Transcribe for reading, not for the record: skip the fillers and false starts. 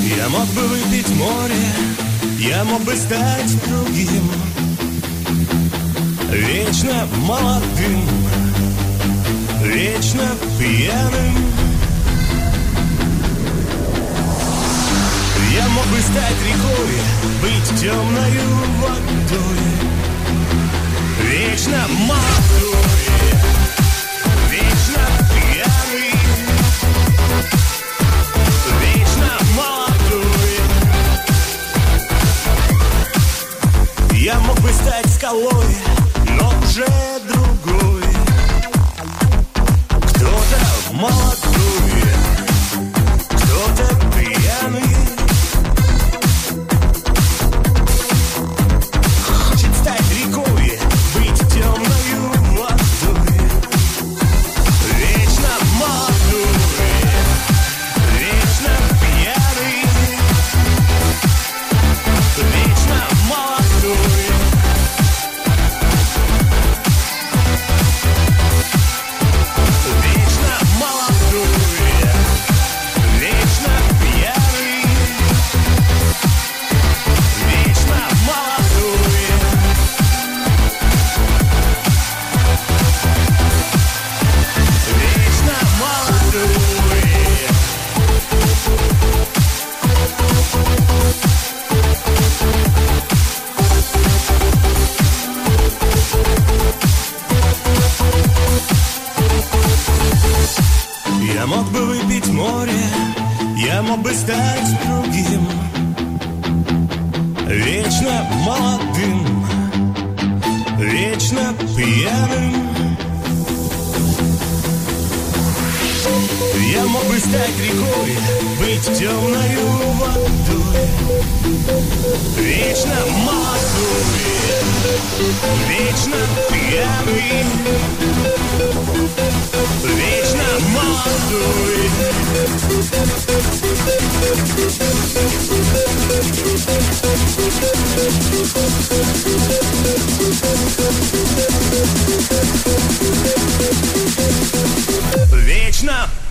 Я мог бы выпить море, я мог бы стать другим, вечно молодым, вечно пьяным. Я мог бы стать рекой, быть темною водой, вечно молодой, вечно пьяный, вечно молодой. Я мог бы стать скалой, но уже другой. Кто-то молодой, кто-то пьяный. Хочет стать рекой, быть темною водой, вечно молодой, вечно пьяный, вечно молодой. Вечно молодой, вечно пьяный, вечно молодой. Вечно молодой. Я мог бы выпить море, я мог бы стать другим, вечно молодым, вечно пьяным. Я мог бы стать рекой, быть темною водой, вечно молодой, вечно пьяный, вечно молодой. Вечно